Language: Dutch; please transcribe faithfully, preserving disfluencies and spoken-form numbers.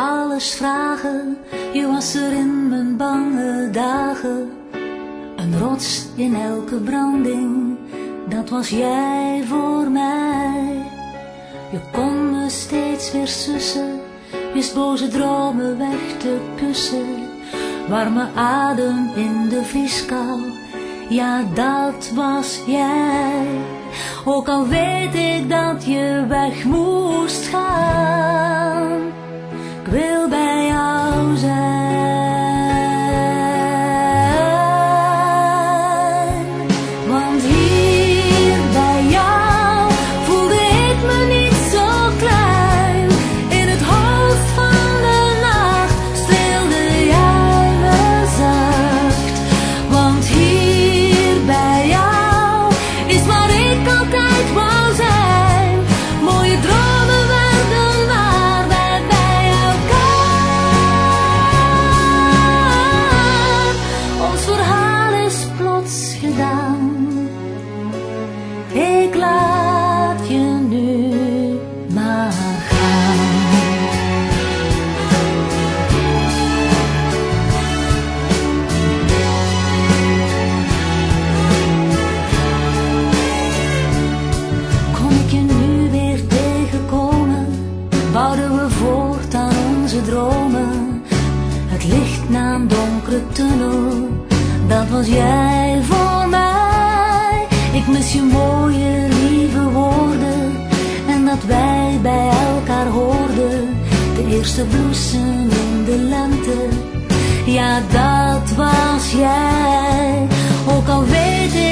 alles vragen. Je was er in mijn bange dagen, een rots in elke branding. Dat was jij voor mij. Je kon me steeds weer sussen, wist boze dromen weg te kussen. Warme adem in de vrieskou, ja dat was jij. Ook al weet ik dat je weg moest gaan, ik wil bij jou zijn. Want hier bij jou voelde ik me niet zo klein. In het hoofd van de nacht streelde jij me zacht. Want hier bij jou is waar ik altijd wou zijn. Mooie dromen werden waar, wij bij elkaar. Ons verhaal is plots gedaan. Ik laat je nu maar gaan. Kon ik je nu weer tegenkomen, bouwden we voort aan onze dromen. Het licht na een donkere tunnel, dat was jij voor mij. Ik mis je mooie, lieve woorden en dat wij bij elkaar hoorden. De eerste bloesem in de lente, ja dat was jij. Ook al weet ik